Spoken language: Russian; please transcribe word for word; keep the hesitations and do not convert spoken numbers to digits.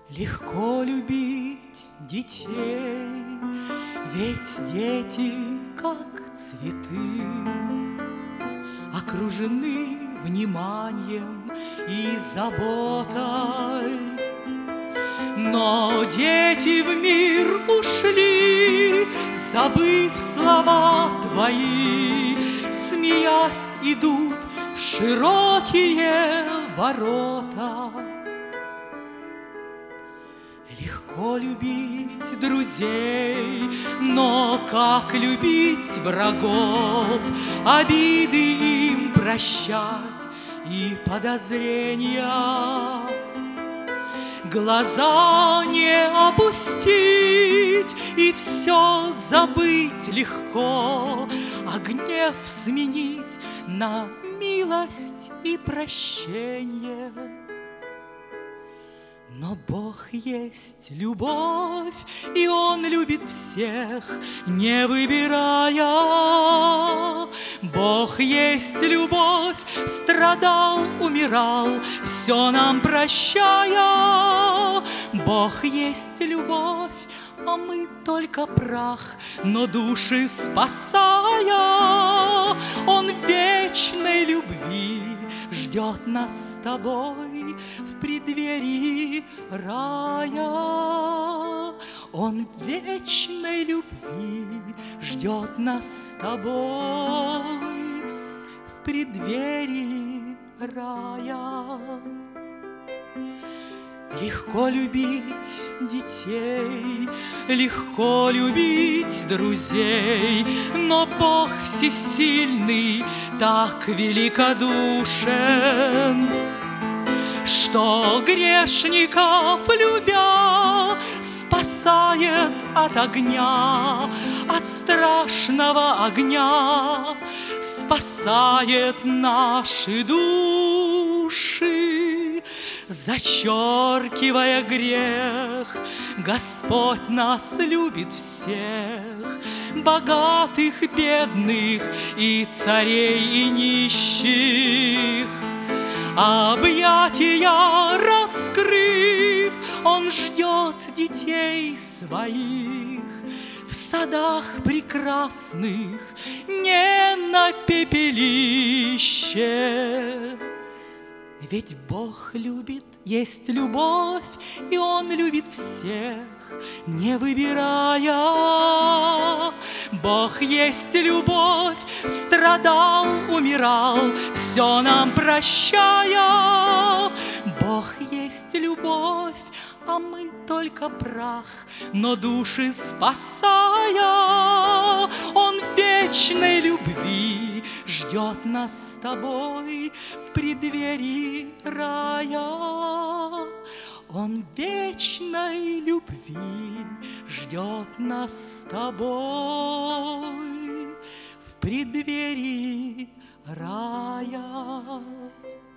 Легко любить детей, ведь дети, как цветы, окружены вниманием и заботой. Но дети в мир ушли, забыв слова твои, смеясь, идут в широкие ворота. Легко любить друзей, но как любить врагов, обиды им прощать и подозрения, глаза не опустить и все забыть легко, а гнев сменить на милость и прощение. Но Бог есть любовь, и Он любит всех, не выбирая. Бог есть любовь, страдал, умирал, все нам прощая. Бог есть любовь, а мы только прах, но души спасая. Он вечной любви ждет нас с тобой в преддверии рая. Он вечной любви ждет нас с тобой в преддверии рая. Легко любить детей, легко любить друзей, но Бог всесильный так великодушен, что грешников любя спасает от огня, от страшного огня, спасает наши души. Зачеркивая грех, Господь нас любит всех, богатых, бедных, и царей, и нищих. Объятия раскрыв, Он ждет детей своих в садах прекрасных, не на пепелище. Ведь Бог любит, есть любовь, и Он любит всех, не выбирая. Бог есть любовь, страдал, умирал, все нам прощая. Бог есть любовь, а мы только прах, но души спасая. Он вечной любви ждет нас с тобой в преддверии рая. Он вечной любви ждет нас с тобой в преддверии рая.